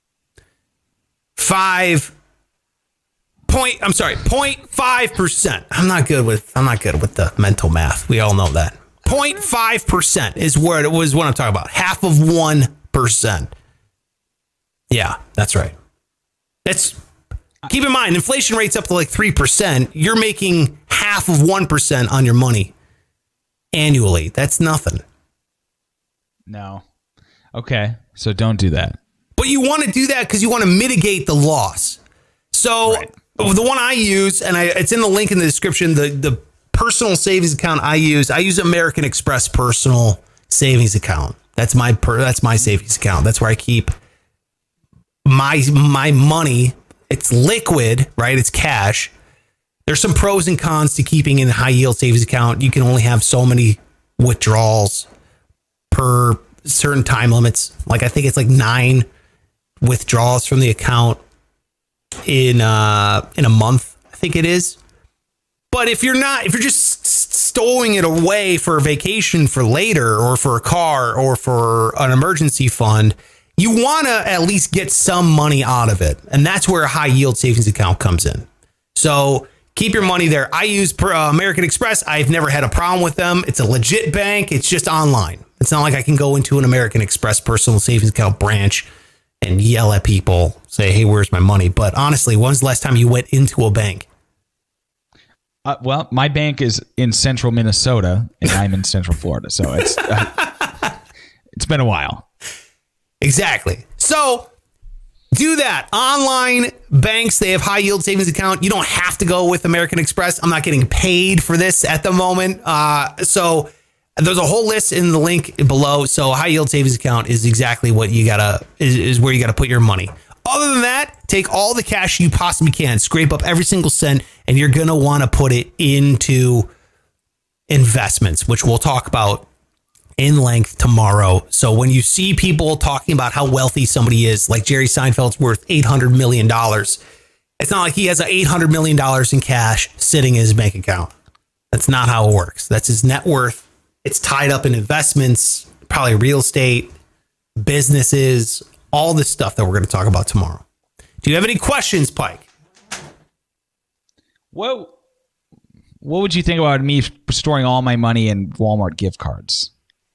0.5%. I'm not good with the mental math. We all know that. 0.5% is where it was what I'm talking about. 0.5%. Yeah, that's right. Keep in mind, inflation rate's up to like 3%. You're making 0.5% on your money annually. That's nothing. No. Okay. So don't do that. But you want to do that because you want to mitigate the loss. So the one I use, and it's in the link in the description, the personal savings account I use American Express personal savings account. That's my savings account. That's where I keep my money. It's liquid, right? It's cash. There's some pros and cons to keeping in a high yield savings account. You can only have so many withdrawals per certain time limits. Like I think it's like 9 withdrawals from the account in a month, I think it is. But if you're just stowing it away for a vacation for later, or for a car, or for an emergency fund, you want to at least get some money out of it. And that's where a high yield savings account comes in. So keep your money there. I use American Express. I've never had a problem with them. It's a legit bank. It's just online. It's not like I can go into an American Express personal savings account branch and yell at people, say, hey, where's my money? But honestly, when's the last time you went into a bank? Well, my bank is in central Minnesota and I'm in central Florida. So it's been a while. Exactly. So do that. Online banks, they have high yield savings account. You don't have to go with American Express. I'm not getting paid for this at the moment. So there's a whole list in the link below. So high yield savings account is exactly what you is where you gotta put your money. Other than that, take all the cash you possibly can, scrape up every single cent, and you're gonna want to put it into investments, which we'll talk about in length tomorrow. So when you see people talking about how wealthy somebody is, like Jerry Seinfeld's worth $800 million, it's not like he has $800 million in cash sitting in his bank account. That's not how it works. That's his net worth. It's tied up in investments, probably real estate, businesses, all this stuff that we're going to talk about tomorrow. Do you have any questions, Pike? What would you think about me storing all my money in Walmart gift cards?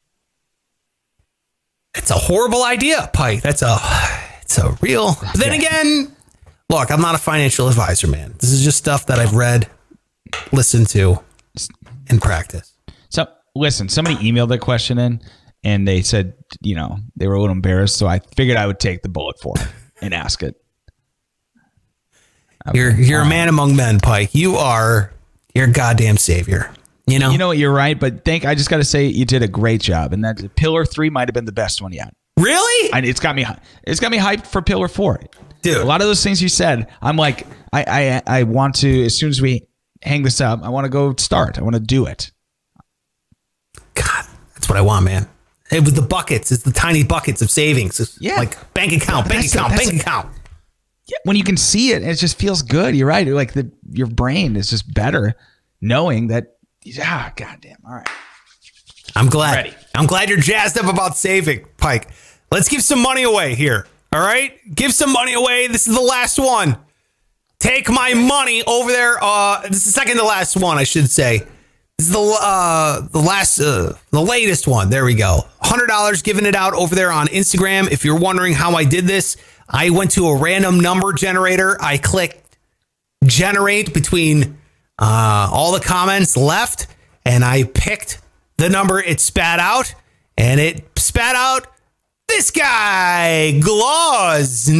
It's a horrible idea, Pike. It's a real. But then again, look, I'm not a financial advisor, man. This is just stuff that I've read, listened to, and practice. So listen, somebody emailed that question in, and they said, they were a little embarrassed, so I figured I would take the bullet for it and ask it. You're a man among men, Pike. You're a goddamn savior. You know what? You're right, but I just got to say you did a great job, and that Pillar 3 might have been the best one yet. Really? It's got me hyped for Pillar 4, dude. A lot of those things you said, I'm like, I want to, as soon as we hang this up. I want to go start. I want to do it. God, that's what I want, man. It was the buckets. It's the tiny buckets of savings. It's like bank account. Yeah, when you can see it, it just feels good. You're right. Like your brain is just better knowing that. Goddamn. All right. I'm glad. I'm glad you're jazzed up about saving, Pike. Let's give some money away here. All right? Give some money away. This is the last one. Take my money over there. This is the second to last one, I should say. This is the latest one. There we go. $100 giving it out over there on Instagram. If you're wondering how I did this, I went to a random number generator. I clicked generate between all the comments left, and I picked the number it spat out, and it spat out this guy, Gloss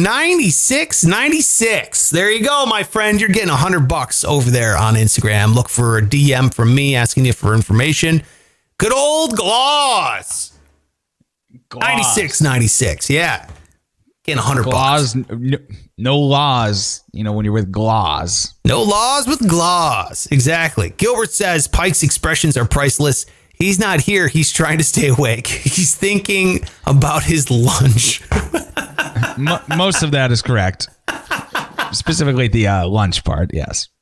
9696. There you go, my friend. You're getting $100 over there on Instagram. Look for a DM from me asking you for information. Good old Gloss 9696. Yeah, getting $100. Gloss, no laws. You know when you're with Gloss. No laws with Gloss. Exactly. Gilbert says Pike's expressions are priceless. He's not here. He's trying to stay awake. He's thinking about his lunch. Most of that is correct. Specifically the lunch part, yes.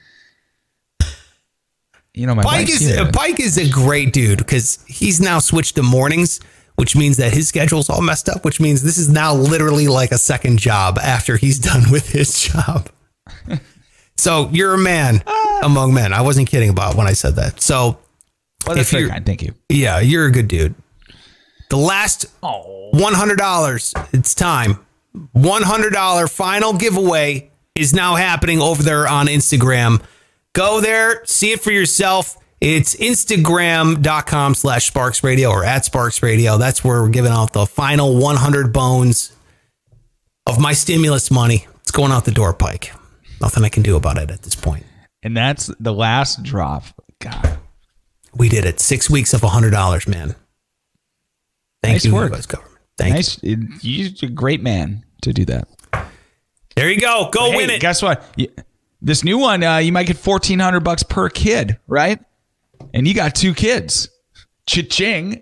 You know, my Pike is a great dude because he's now switched to mornings, which means that his schedule's all messed up, which means this is now literally like a second job after he's done with his job. So you're a man among men. I wasn't kidding about when I said that. So well, that's very kind. Thank you. Yeah, you're a good dude. The last $100, it's time. $100 final giveaway is now happening over there on Instagram. Go there, see it for yourself. It's Instagram.com/Sparks Radio or @Sparks Radio. That's where we're giving out the final 100 bones of my stimulus money. It's going out the door, Pike. Nothing I can do about it at this point. And that's the last drop. God. We did it. 6 weeks of $100, man. Thank you, work. U.S. government. Thank you. You're a great man to do that. There you go. Go win it. Guess what? This new one, you might get $1,400 per kid, right? And you got 2 kids. Cha-ching.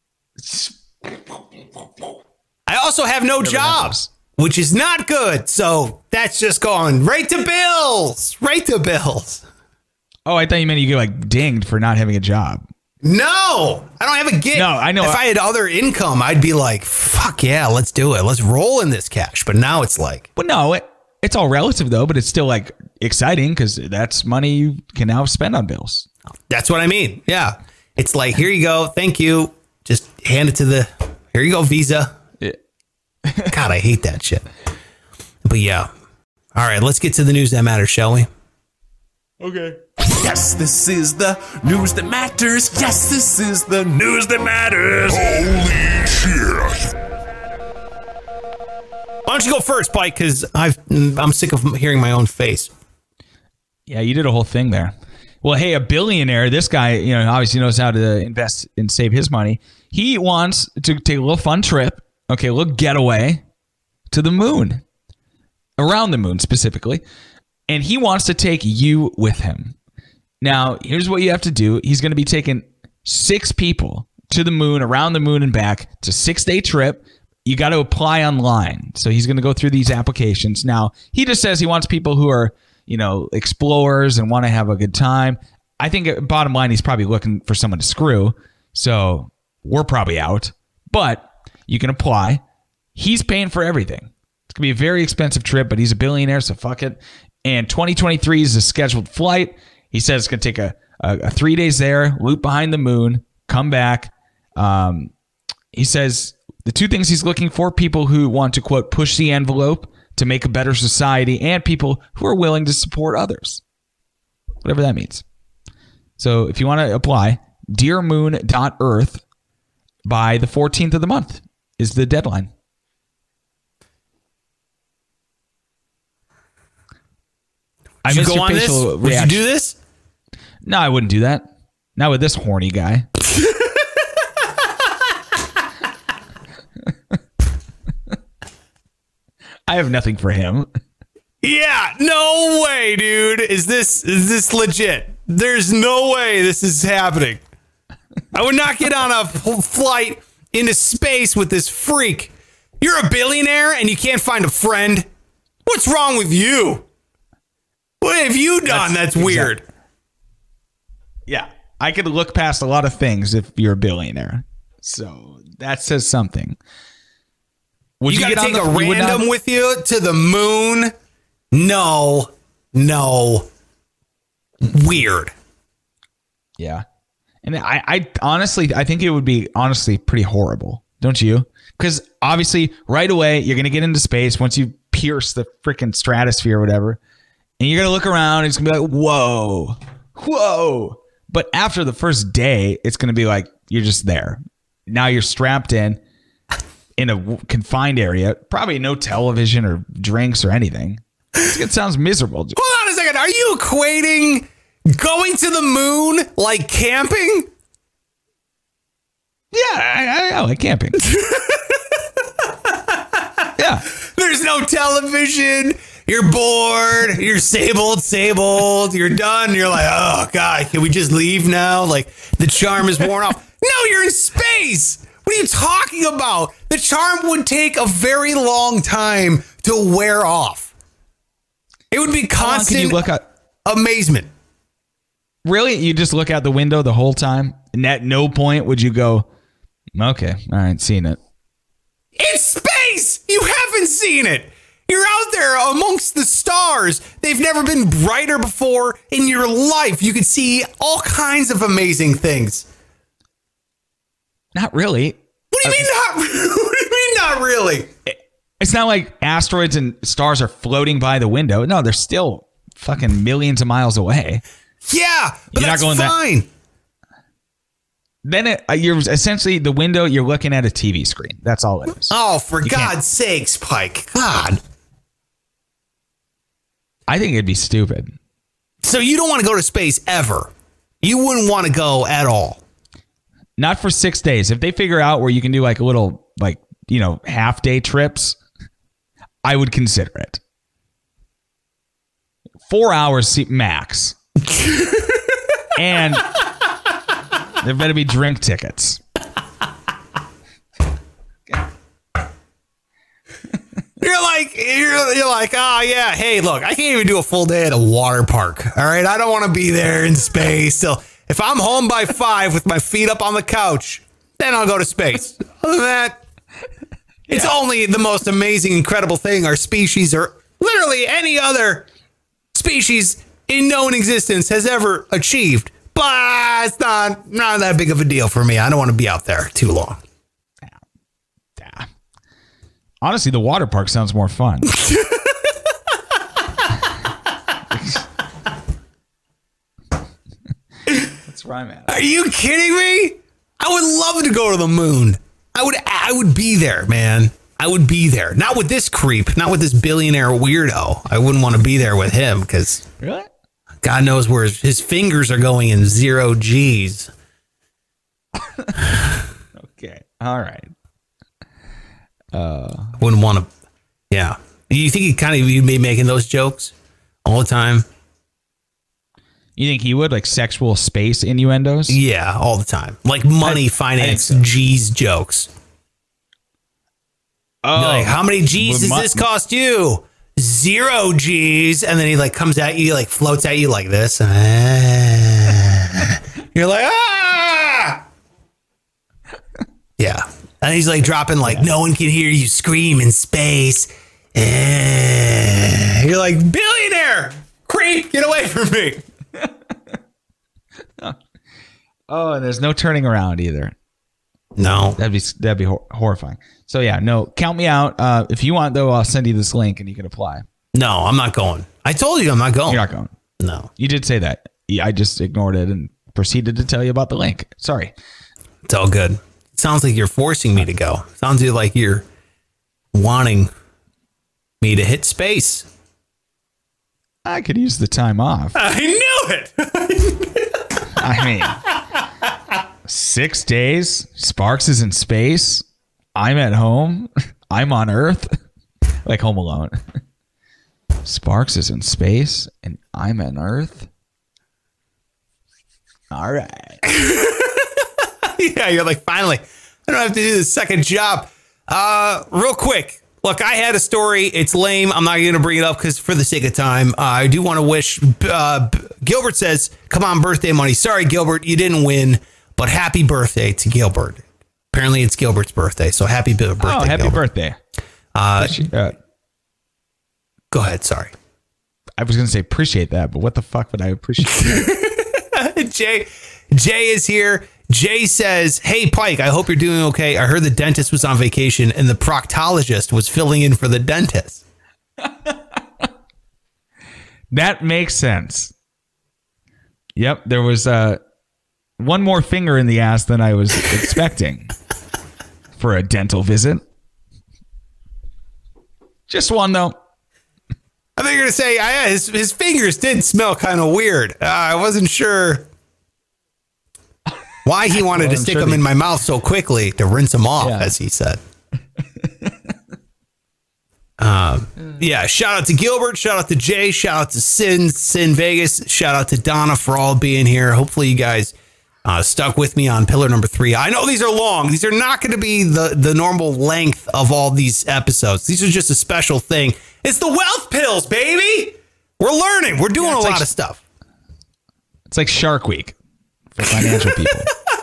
I also have no jobs, which is not good. So that's just going right to bills. Right to bills. Oh, I thought you meant you get like dinged for not having a job. No, I don't have a gig. No, I know. If I had other income, I'd be like, fuck yeah, let's do it. Let's roll in this cash. But now it's like. But no, it's all relative though, but it's still like exciting because that's money you can now spend on bills. That's what I mean. Yeah. It's like, here you go. Thank you. Just hand it to here you go, Visa. Yeah. God, I hate that shit. But yeah. All right, let's get to the news that matters, shall we? Okay. Yes, this is the news that matters. Yes, this is the news that matters. Holy shit. Why don't you go first, Pike? Because I'm sick of hearing my own face. Yeah, you did a whole thing there. Well, hey, a billionaire, this guy, obviously knows how to invest and save his money. He wants to take a little fun trip, a little getaway to the moon, around the moon specifically. And he wants to take you with him. Now, here's what you have to do. He's going to be taking 6 people to the moon, around the moon and back. It's a 6-day trip. You got to apply online. So he's going to go through these applications. Now, he just says he wants people who are, explorers and want to have a good time. I think bottom line, he's probably looking for someone to screw. So we're probably out. But you can apply. He's paying for everything. It's going to be a very expensive trip, but he's a billionaire, so fuck it. And 2023 is a scheduled flight. He says it's going to take a 3 days there, loop behind the moon, come back. He says the 2 things he's looking for, people who want to, quote, push the envelope to make a better society, and people who are willing to support others. Whatever that means. So if you want to apply, dearmoon.earth by the 14th of the month is the deadline. Would you go on this? Would you do this? No, I wouldn't do that. Not with this horny guy. I have nothing for him. Yeah, no way, dude. Is this legit? There's no way this is happening. I would not get on a flight into space with this freak. You're a billionaire and you can't find a friend. What's wrong with you? What have you done that's weird? Yeah, I could look past a lot of things if you're a billionaire. So that says something. Would You got to get on take a you would not- random with you to the moon? No. Weird. Yeah. And I honestly, I think it would be honestly pretty horrible. Don't you? Because obviously right away, you're going to get into space once you pierce the freaking stratosphere or whatever. And you're going to look around and it's going to be like, whoa. But after the first day, it's going to be like, you're just there. Now you're strapped in a confined area, probably no television or drinks or anything. It sounds miserable. Hold on a second. Are you equating going to the moon like camping? Yeah, I like camping. Yeah. There's no television. You're bored. You're sabled. You're done. You're like, oh, God, can we just leave now? Like, the charm is worn off. No, you're in space. What are you talking about? The charm would take a very long time to wear off. It would be How long can constant you look at? amazement. Really? You just look out the window the whole time? And at no point would you go, okay, all right, seen it. It's space! You haven't seen it! You're out there amongst the stars. They've never been brighter before in your life. You could see all kinds of amazing things. Not really. What do you mean not? What do you mean not really? It's not like asteroids and stars are floating by the window. No, they're still fucking millions of miles away. Yeah, but You're not that's going that- fine. Then you're essentially the window, you're looking at a TV screen. That's all it is. Oh, for You can't- God's sakes, Pike. God. I think it'd be stupid. So you don't want to go to space ever. You wouldn't want to go at all. Not for 6 days. If they figure out where you can do like a little, like, you know, half day trips, I would consider it. 4 hours max. And there better be drink tickets. You're like, oh yeah, hey, look, I can't even do a full day at a water park. All right, I don't want to be there in space. So if I'm home by 5 with my feet up on the couch, then I'll go to space. Other than that, it's only the most amazing, incredible thing our species or literally any other species in known existence has ever achieved. But it's not that big of a deal for me. I don't want to be out there too long. Yeah. Honestly, the water park sounds more fun. That's where I'm at. Are you kidding me? I would love to go to the moon. I would be there, man. I would be there. Not with this creep, not with this billionaire weirdo. I wouldn't want to be there with him because Really? God knows where his fingers are going in 0 G's. Okay. All right. Wouldn't want to. Yeah. You think you'd be making those jokes all the time? You think he would, like sexual space innuendos? Yeah, all the time. Like money, finance, so. G's jokes. Oh, Like, how many G's does Mu- this cost you? 0 G's. And then he like comes at you, like floats at you like this. You're like, ah! Yeah. And he's like dropping like, no one can hear you scream in space. You're like, billionaire, creep, get away from me. Oh, and there's no turning around either. No. That'd be horrifying. So yeah, no, count me out. If you want though, I'll send you this link and you can apply. No, I'm not going. I told you I'm not going. You're not going. No. You did say that. Yeah, I just ignored it and proceeded to tell you about the link. Sorry. It's all good. It sounds like you're forcing me to go. Sounds like you're wanting me to hit space. I could use the time off. I knew it. I mean, 6 days. Sparks is in space. I'm at home. I'm on Earth. Like Home Alone. Sparks is in space and I'm on Earth. All right. Yeah, you're like, finally, I don't have to do the second job. Real quick. Look, I had a story. It's lame. I'm not going to bring it up because for the sake of time, I do want to wish. Gilbert says, come on, birthday money. Sorry, Gilbert, you didn't win, but happy birthday to Gilbert. Apparently, it's Gilbert's birthday. So happy birthday. Oh, happy Gilbert. birthday. Go ahead. Sorry. I was going to say appreciate that, but what the fuck would I appreciate? Jay is here. Jay says, hey, Pike, I hope you're doing okay. I heard the dentist was on vacation and the proctologist was filling in for the dentist. That makes sense. Yep, there was one more finger in the ass than I was expecting for a dental visit. Just one, though. I think you're going to say, yeah, his fingers did smell kind of weird. I wasn't sure why he wanted to stick them in my mouth so quickly to rinse them off, as he said. Yeah, shout out to Gilbert, shout out to Jay, shout out to Sin Vegas, shout out to Donna for all being here. Hopefully you guys stuck with me on pillar number 3. I know these are long. These are not going to be the normal length of all these episodes. These are just a special thing. It's the wealth pills, baby. We're learning. We're doing a lot of stuff. It's like Shark Week for financial people.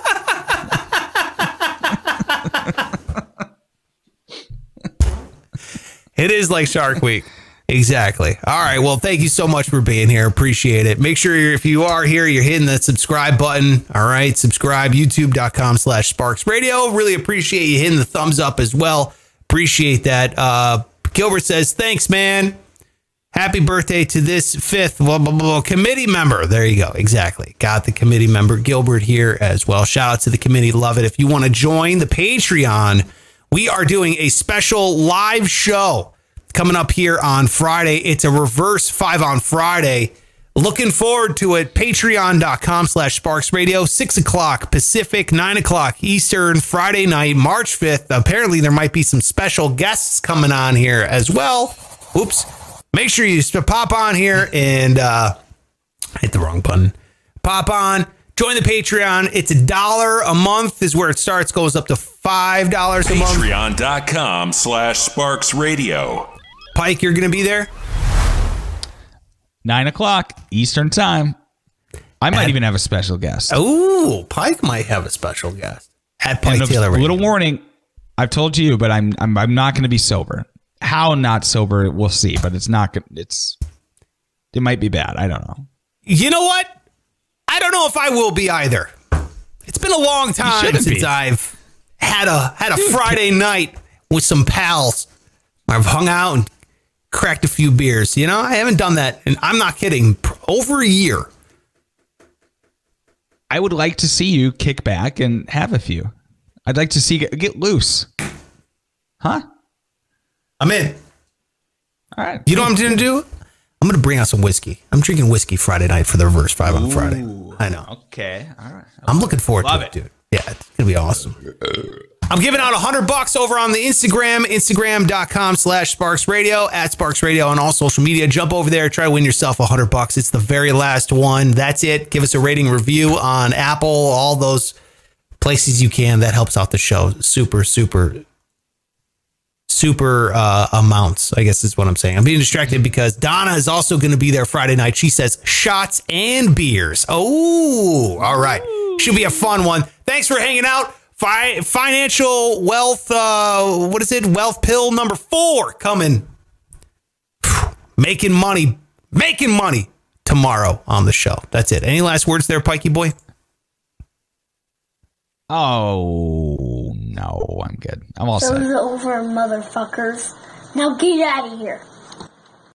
It is like Shark Week. Exactly. All right. Well, thank you so much for being here. Appreciate it. Make sure if you are here, you're hitting the subscribe button. All right. Subscribe, youtube.com/Sparks Radio. Really appreciate you hitting the thumbs up as well. Appreciate that. Gilbert says, thanks, man. Happy birthday to this 5th blah, blah, blah, committee member. There you go. Exactly. Got the committee member Gilbert here as well. Shout out to the committee. Love it. If you want to join the Patreon, we are doing a special live show coming up here on Friday. It's a reverse 5 on Friday. Looking forward to it. Patreon.com/Sparks Radio, 6 o'clock Pacific, 9 o'clock Eastern, Friday night, March 5th. Apparently, there might be some special guests coming on here as well. Oops. Make sure you pop on here and hit the wrong button. Pop on. Join the Patreon. It's $1 a month is where it starts. Goes up to $5 a month. Patreon.com/Sparks Radio. Pike, you're going to be there? 9 o'clock Eastern time. I might even have a special guest. Oh, Pike might have a special guest at Pike And Taylor. a little warning. I've told you, but I'm not going to be sober. How not sober, we'll see. But it's not. It might be bad. I don't know. You know what? I don't know if I will be either. It's been a long time since I've had a Friday night with some pals. I've hung out and cracked a few beers. You know, I haven't done that, and I'm not kidding, over a year. I would like to see you kick back and have a few. I'd like to see get loose. Huh? I'm in. All right. You know what I'm going to do? I'm going to bring out some whiskey. I'm drinking whiskey Friday night for the reverse 5 on Friday. I know. Okay. All right. I'm looking forward Love to it, dude. Yeah, it's going to be awesome. I'm giving out $100 over on the Instagram, Instagram.com/Sparks Radio, at Sparks Radio on all social media. Jump over there, try to win yourself $100. It's the very last one. That's it. Give us a rating review on Apple, all those places you can. That helps out the show. Super amounts, I guess is what I'm saying. I'm being distracted because Donna is also going to be there Friday night. She says shots and beers. Oh, all right. Should be a fun one. Thanks for hanging out. Financial wealth, what is it? Wealth pill number 4 coming. Making money tomorrow on the show. That's it. Any last words there, Pikey boy? Oh, no, I'm good. I'm all set. Show's over, motherfuckers. Now get out of here.